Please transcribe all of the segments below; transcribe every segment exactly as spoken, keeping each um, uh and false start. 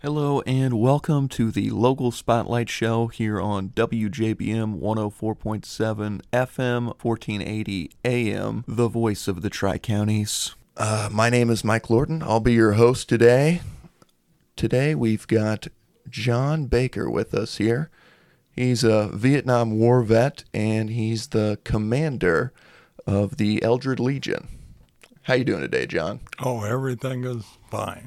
Hello and welcome to the local spotlight show here on W J B M one oh four point seven F M, fourteen eighty A M, the voice of the Tri-Counties. Uh, my name is Mike Lorton. I'll be your host today. Today we've got John Baker with us here. He's a Vietnam War vet and he's the commander of the Eldred Legion. How you doing today, John? Oh, everything is fine.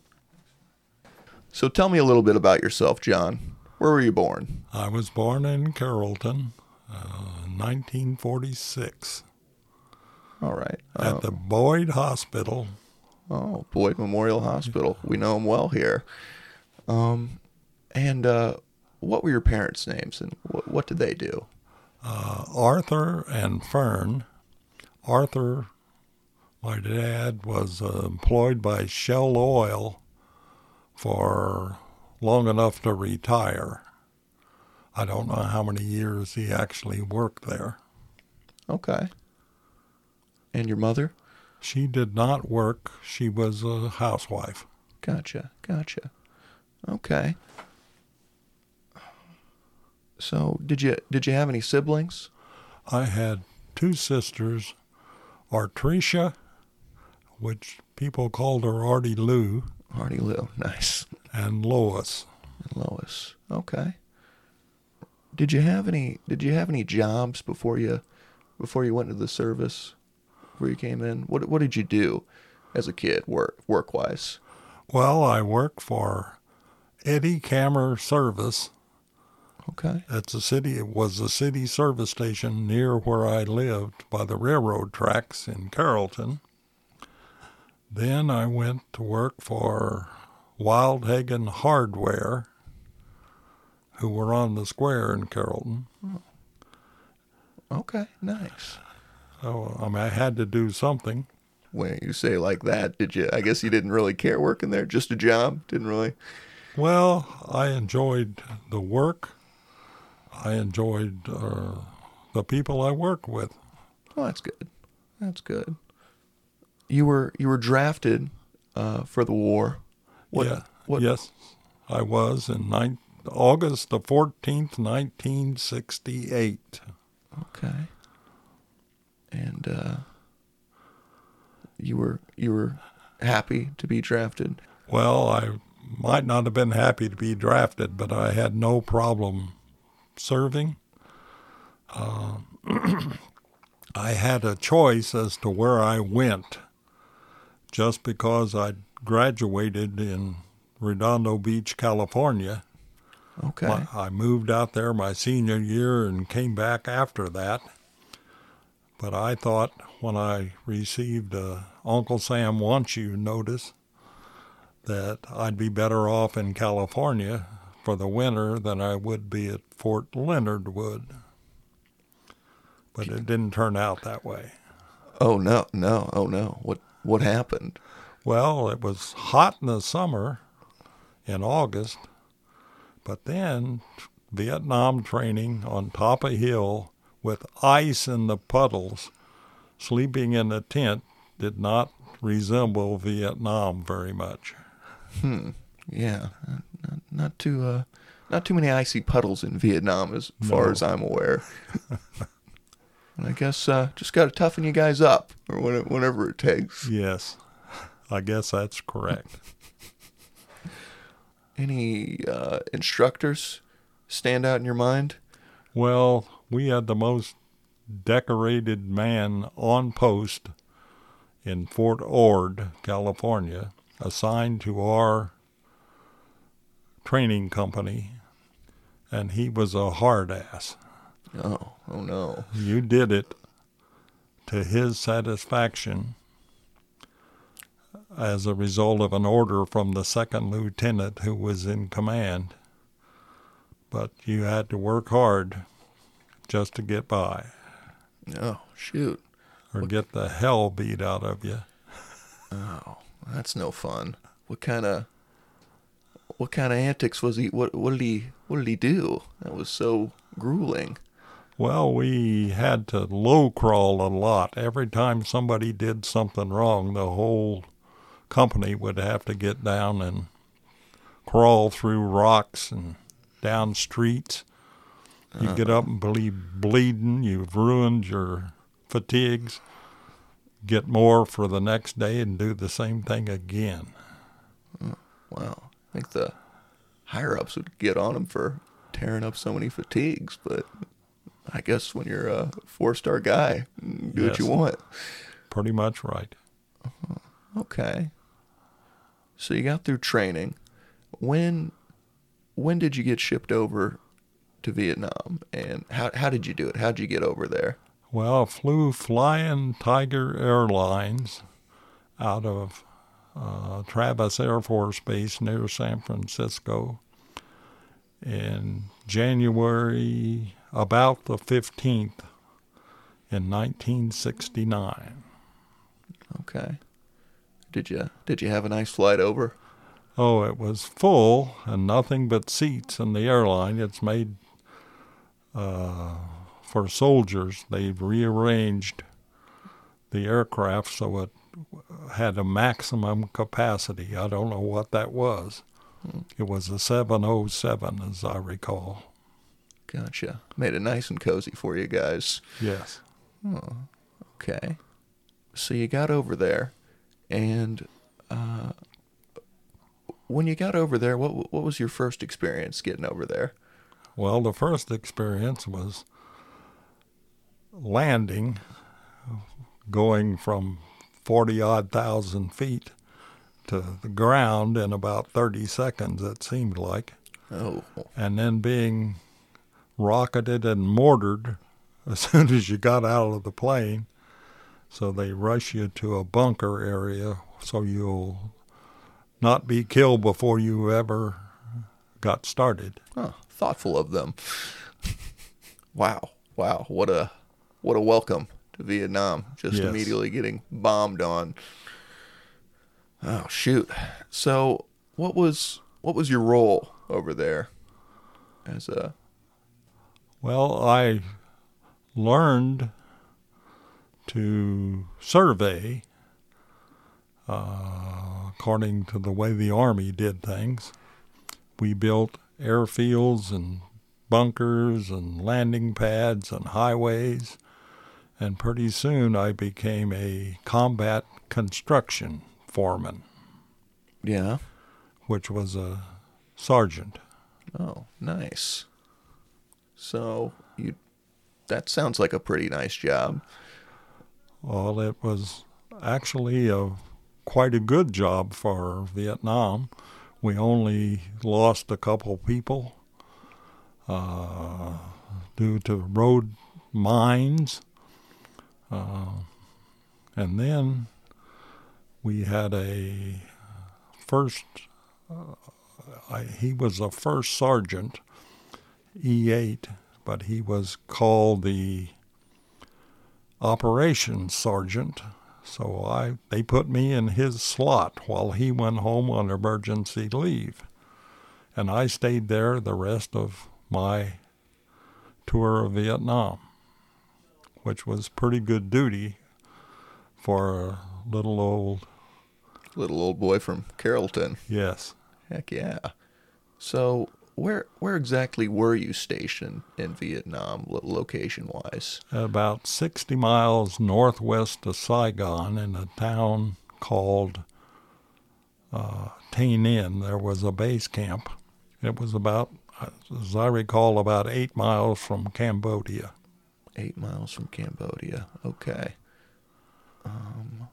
So tell me a little bit about yourself, John. Where were you born? I was born in Carrollton, uh, nineteen forty-six, All right. at Um, the Boyd Hospital. oh, Boyd Memorial Hospital. We know him well here. Um, and uh, what were your parents' names and what, what did they do? Uh, Arthur and Fern. Arthur, my dad, was uh, employed by Shell Oil for long enough to retire. I don't know how many years he actually worked there. Okay. And your mother? She did not work. She was a housewife. Gotcha. Gotcha. Okay. So did you did you have any siblings? I had two sisters, Artricia, which people called her Artie Lou, Artie Lou. Nice. and Lois. And Lois. Okay. Did you have any did you have any jobs before you before you went into the service? Before you came in? What what did you do as a kid, work work wise? Well, I worked for Eddie Cammer Service. Okay. It's a city. It was a city service station near where I lived by the railroad tracks in Carrollton. Then I went to work for Wildhagen Hardware, who were on the square in Carrollton. Okay, nice. So I mean, I had to do something. When you say like that, did you? I guess you didn't really care working there, just a job. Didn't really. Well, I enjoyed the work. I enjoyed uh, the people I worked with. Oh, that's good. That's good. You were you were drafted uh, for the war. What, yeah. What? Yes, I was in nine, August the fourteenth, nineteen sixty-eight. Okay. And uh, you were you were happy to be drafted. Well, I might not have been happy to be drafted, but I had no problem serving. Uh, I had a choice as to where I went, just because I graduated in Redondo Beach, California. Okay. My, I moved out there my senior year and came back after that. But I thought when I received a Uncle Sam Wants You notice that I'd be better off in California for the winter than I would be at Fort Leonard Wood. But it didn't turn out that way. Oh no, no, oh no. What what happened? Well, it was hot in the summer in August, but then Vietnam training on top of a hill with ice in the puddles, sleeping in a tent did not resemble Vietnam very much. Hmm. Yeah. Not, not too uh, not too many icy puddles in Vietnam, as far No. as I'm aware. And I guess uh, just got to toughen you guys up, or whatever, whatever it takes. Yes, I guess that's correct. Any uh, instructors stand out in your mind? Well, we had the most decorated man on post in Fort Ord, California, assigned to our training company, and he was a hard ass. Oh, oh no. You did it to his satisfaction as a result of an order from the second lieutenant who was in command. But you had to work hard just to get by, Oh, shoot. or get the hell beat out of you. Oh, that's no fun. What kind of what kind of antics was he? What what did he what did he do? That was so grueling. Well, we had to low crawl a lot. Every time somebody did something wrong, the whole company would have to get down and crawl through rocks and down streets. You uh, get up and be bleeding. You've ruined your fatigues. Get more for the next day and do the same thing again. Wow. I think the higher-ups would get on them for tearing up so many fatigues, but I guess when you're a four-star guy, do yes, what you want. Pretty much right. Uh-huh. Okay. So you got through training. When when did you get shipped over to Vietnam, and how how did you do it? How did you get over there? Well, I flew Flying Tiger Airlines out of uh, Travis Air Force Base near San Francisco in January, about the fifteenth in nineteen sixty-nine. Okay. Did you did you have a nice flight over? Oh, it was full and nothing but seats in the airline. It's made uh, for soldiers. They've rearranged the aircraft so it had a maximum capacity. I don't know what that was. Hmm. It was a seven oh seven, as I recall. Gotcha. Made it nice and cozy for you guys. Yes. Oh, okay. So you got over there, and uh, when you got over there, what what was your first experience getting over there? Well, the first experience was landing, going from forty-odd thousand feet to the ground in about thirty seconds, it seemed like. Oh. And then being rocketed and mortared as soon as you got out of the plane. So they rush you to a bunker area so you'll not be killed before you ever got started. Oh, thoughtful of them. Wow. Wow. What a what a welcome to Vietnam. Just yes. Immediately getting bombed on. Oh, shoot. So what was what was your role over there as a Well, I learned to survey uh, according to the way the Army did things. We built airfields and bunkers and landing pads and highways, and pretty soon I became a combat construction foreman. Yeah. Which was a sergeant. Oh, nice. So you that sounds like a pretty nice job. Well, it was actually a quite a good job for Vietnam. We only lost a couple people uh, due to road mines. Uh, and then we had a first, uh, I, he was a first sergeant, E eight, but he was called the operations sergeant. So I they put me in his slot while he went home on emergency leave. And I stayed there the rest of my tour of Vietnam, which was pretty good duty for a little old... Little old boy from Carrollton. Yes. Heck yeah. So where where exactly were you stationed in Vietnam, location-wise? About sixty miles northwest of Saigon in a town called uh, Tay Ninh. There was a base camp. It was about, as I recall, about eight miles from Cambodia. Eight miles from Cambodia. Okay. Um,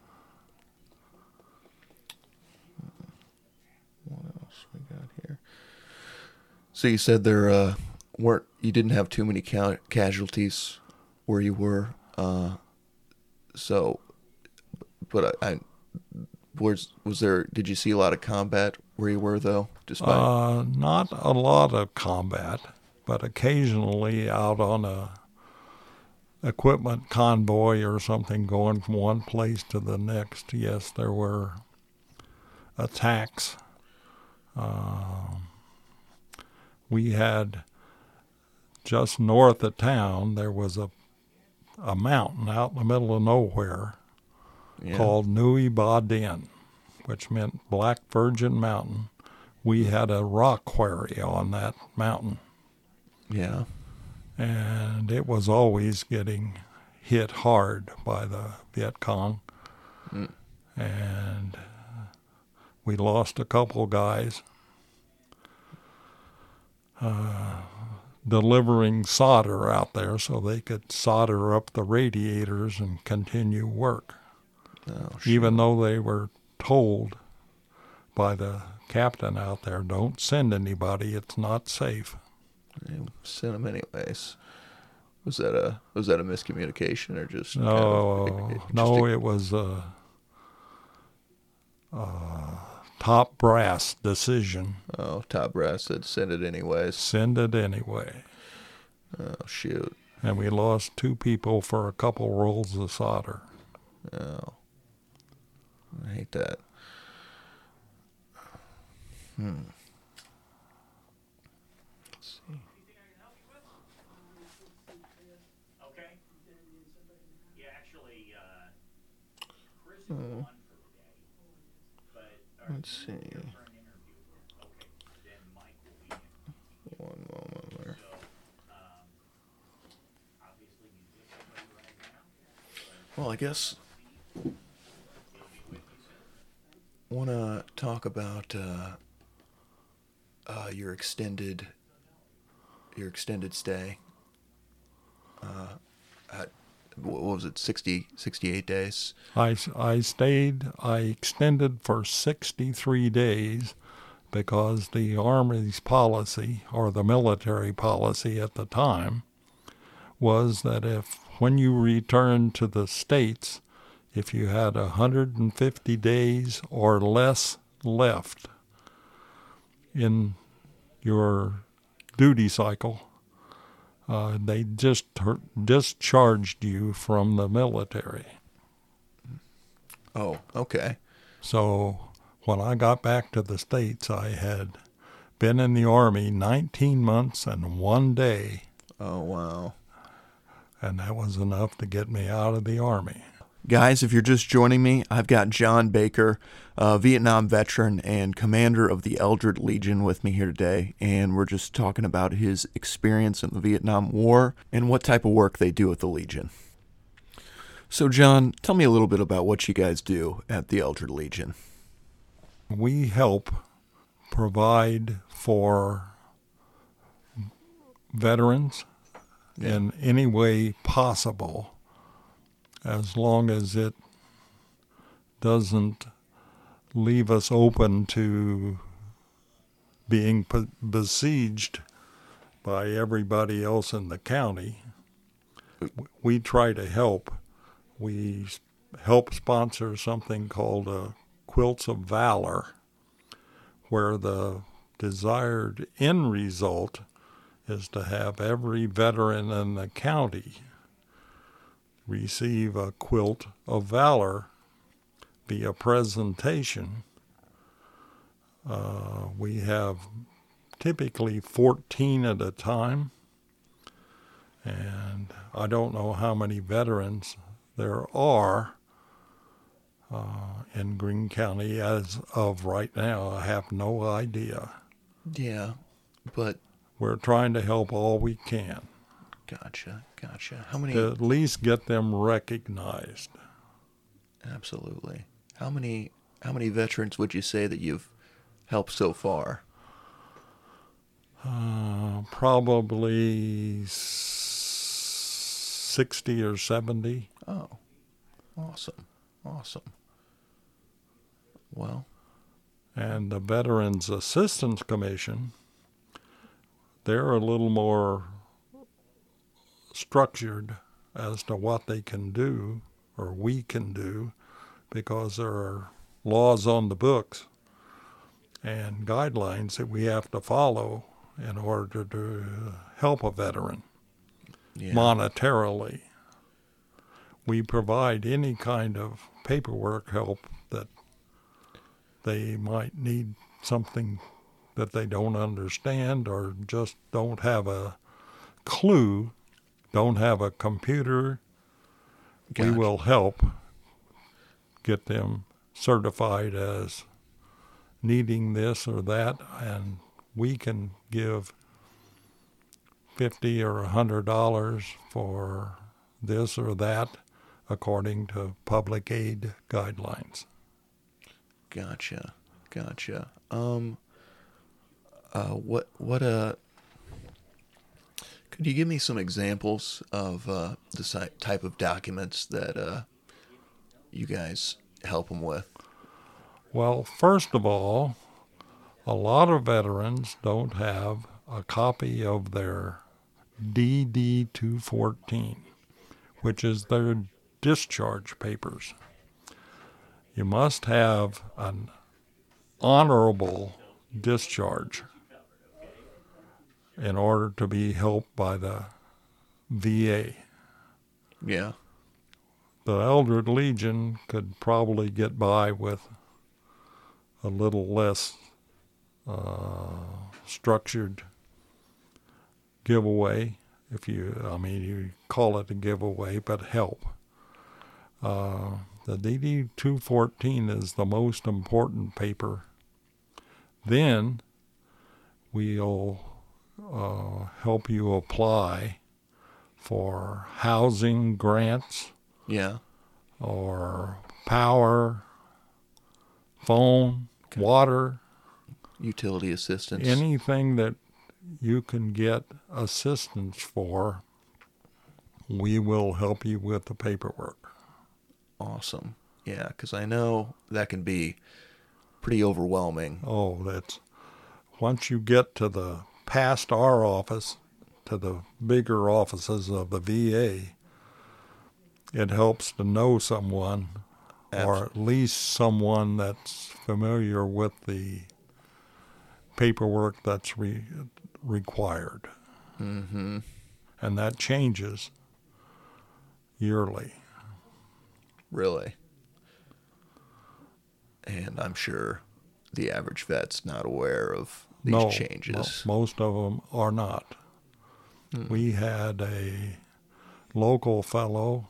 what else we got here? So you said there uh, weren't, you didn't have too many ca- casualties where you were. Uh, so, but I, I was was there? Did you see a lot of combat where you were though? Despite uh, not a lot of combat, but occasionally out on a equipment convoy or something going from one place to the next. Yes, there were attacks. Uh, we had just north of town, there was a a mountain out in the middle of nowhere yeah. called Nui Ba Dinh, which meant Black Virgin Mountain, we had a rock quarry on that mountain. Yeah. And it was always getting hit hard by the Viet Cong. Mm. And we lost a couple guys uh, delivering solder out there so they could solder up the radiators and continue work. Oh, even though they were told by the captain out there, don't send anybody, it's not safe. They sent them anyways. Was that a was that a miscommunication or just no? Kind of, it, it, no, a, it was a, a top brass decision. Oh, top brass said send it anyways. Send it anyway. Oh shoot! And we lost two people for a couple rolls of solder. Oh, I hate that. Hmm. Let's see. Oh. Let's see. One moment there. Well, I guess want to talk about uh, uh, your extended your extended stay. Uh, at what was it, sixty, sixty-eight days? I, I stayed, I extended for sixty-three days because the Army's policy, or the military policy at the time, was that if, when you returned to the States, if you had one hundred fifty days or less left in your duty cycle, Uh, they just ter- discharged you from the military. Oh, okay. So when I got back to the States, I had been in the Army nineteen months and one day. Oh, wow. And that was enough to get me out of the Army. Guys, if you're just joining me, I've got John Baker, a Vietnam veteran and commander of the Eldred Legion, with me here today, and we're just talking about his experience in the Vietnam War and what type of work they do at the Legion. So, John, tell me a little bit about what you guys do at the Eldred Legion. We help provide for veterans yeah. in any way possible, as long as it doesn't leave us open to being besieged by everybody else in the county. We try to help. We help sponsor something called uh, Quilts of Valor, where the desired end result is to have every veteran in the county receive a quilt of valor via presentation. Uh, we have typically fourteen at a time, and I don't know how many veterans there are uh, in Greene County as of right now. I have no idea. Yeah, but we're trying to help all we can. Gotcha, gotcha. How many? To at least get them recognized. Absolutely. How many? How many veterans would you say that you've helped so far? Uh, probably sixty or seventy. Oh, awesome, awesome. Well, and the Veterans Assistance Commission, they're a little more structured as to what they can do, or we can do, because there are laws on the books and guidelines that we have to follow in order to help a veteran yeah. monetarily. We provide any kind of paperwork help that they might need, something that they don't understand or just don't have a clue, don't have a computer. Gotcha. We will help get them certified as needing this or that, and we can give fifty or a hundred dollars for this or that according to public aid guidelines. Gotcha, gotcha. Um, uh, what what uh, could you give me some examples of uh, the si- type of documents that uh, you guys help them with? Well, first of all, a lot of veterans don't have a copy of their D D two fourteen, which is their discharge papers. You must have an honorable discharge in order to be helped by the V A. Yeah. The Eldred Legion could probably get by with a little less uh, structured giveaway, if you, I mean, you call it a giveaway, but help. Uh, the D D two fourteen is the most important paper. Then we'll uh, help you apply for housing grants. Yeah. Or power, phone, okay. water. Utility assistance. Anything that you can get assistance for, we will help you with the paperwork. Awesome. Yeah, because I know that can be pretty overwhelming. Oh, that's, once you get to the, past our office, to the bigger offices of the V A, it helps to know someone, Absolutely. Or at least someone that's familiar with the paperwork that's re- required. Mm-hmm. And that changes yearly. Really? And I'm sure the average vet's not aware of these no, changes. No, most of them are not. Mm. We had a local fellow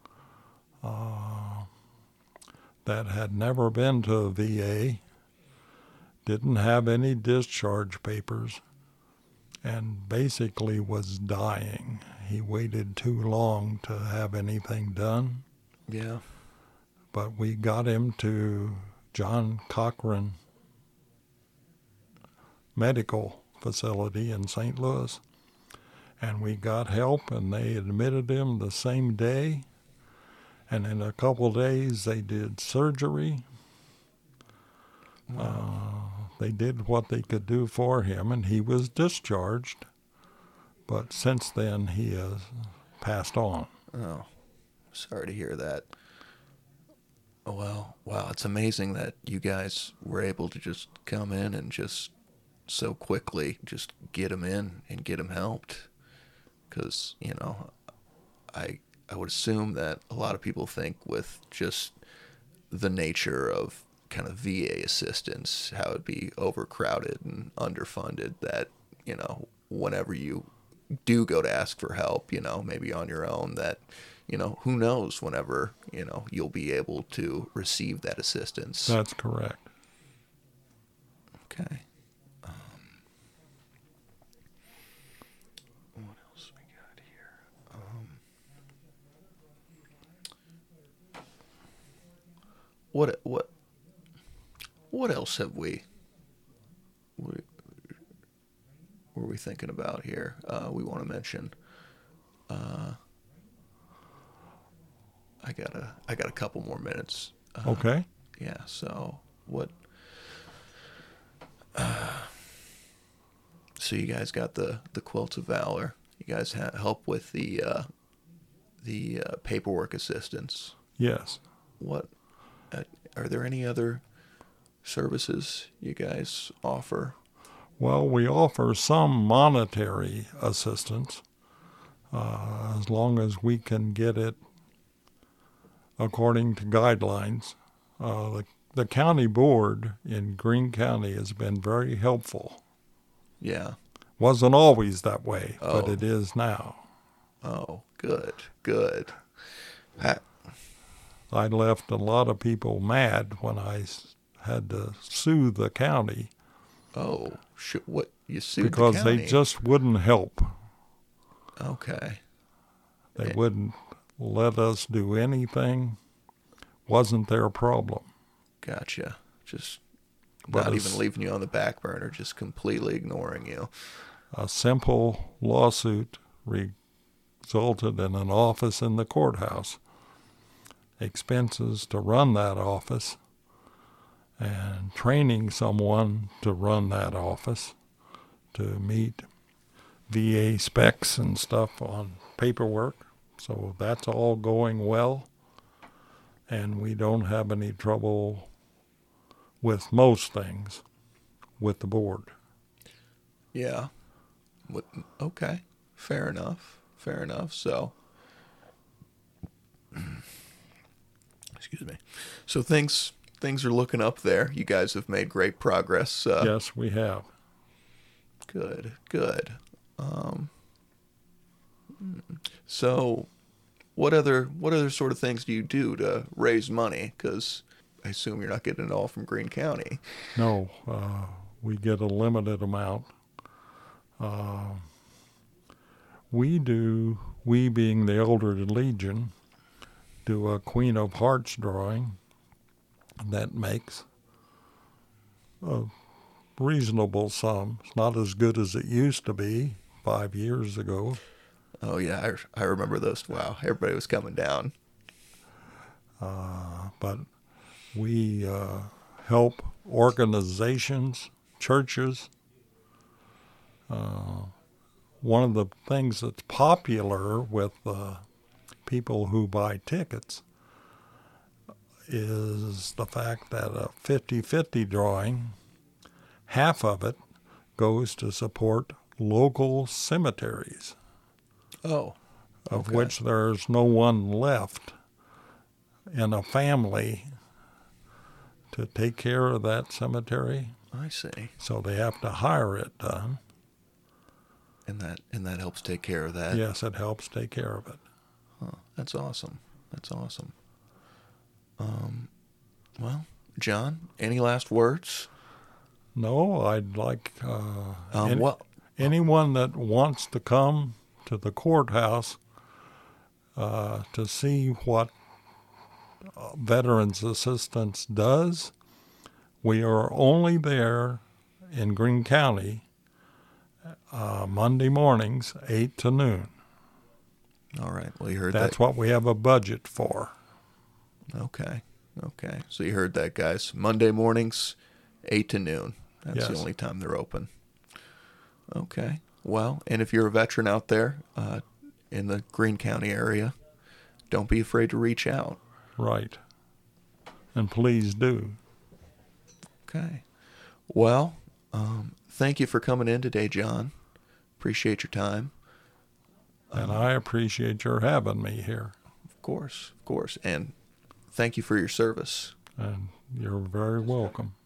uh, that had never been to a V A, didn't have any discharge papers, and basically was dying. He waited too long to have anything done. Yeah. But we got him to John Cochran Medical Facility in Saint Louis, and we got help, and they admitted him the same day, and in a couple of days they did surgery. Wow. Uh, they did what they could do for him, and he was discharged, but since then he has passed on. Oh, sorry to hear that. Oh, well, wow, it's amazing that you guys were able to just come in and just so quickly just get him in and get him helped. Because, you know, I I would assume that a lot of people think with just the nature of kind of V A assistance, how it'd be overcrowded and underfunded, that, you know, whenever you do go to ask for help, you know, maybe on your own, that, you know, who knows whenever, you know, you'll be able to receive that assistance. That's correct. Okay. Um, what else we got here? Um, what what what else have we, we were we thinking about here? Uh, we want to mention. Uh, I got a I got a couple more minutes. Uh, okay. Yeah. So what? Uh, so you guys got the, the Quilts of Valor. You guys ha- help with the uh, the uh, paperwork assistance. Yes. What? Uh, are there any other services you guys offer? Well, we offer some monetary assistance uh, as long as we can get it according to guidelines. Uh, the, the county board in Greene County has been very helpful. Yeah. Wasn't always that way, oh. but it is now. Oh, good, good. I, I left a lot of people mad when I had to sue the county Oh, sh- what you sued because the county? they just wouldn't help. Okay. They Eh. wouldn't let us do anything. Wasn't their problem. Gotcha. Just But not it's- even leaving you on the back burner, just completely ignoring you. A simple lawsuit resulted in an office in the courthouse, expenses to run that office, and training someone to run that office to meet V A specs and stuff on paperwork. So that's all going well, and we don't have any trouble with most things with the board. Yeah. What, okay. Fair enough. Fair enough. So, excuse me. So things things are looking up there. You guys have made great progress. Uh, Yes, we have. Good. Good. Um, so, what other what other sort of things do you do to raise money? Because I assume you're not getting it all from Greene County. No, uh, we get a limited amount. Uh, we do, we being the Elder Legion, do a Queen of Hearts drawing that makes a reasonable sum. It's not as good as it used to be five years ago. Oh yeah, I, I remember those. Wow, everybody was coming down. Uh, but we uh, help organizations, churches. Uh, one of the things that's popular with uh, people who buy tickets is the fact that a fifty-fifty drawing, half of it goes to support local cemeteries, Oh, of okay. which there's no one left in a family to take care of that cemetery. I see. So they have to hire it done. And that and that helps take care of that. Yes, it helps take care of it. Huh, that's awesome. That's awesome. Um, well, John, any last words? No, I'd like uh, Um, any- well, anyone that wants to come to the courthouse uh, to see what uh, Veterans Assistance does. We are only there in Greene County uh, Monday mornings, eight to noon. all right. Well, you heard That's that. what we have a budget for. Okay. Okay. So you heard that, guys. Monday mornings, eight to noon. That's the Yes. only time they're open. Okay. Well, and if you're a veteran out there uh, in the Greene County area, don't be afraid to reach out. Right. And please do. Okay. Well, um, thank you for coming in today, John. Appreciate your time. And I appreciate your having me here. Of course, of course. And thank you for your service. And you're very welcome.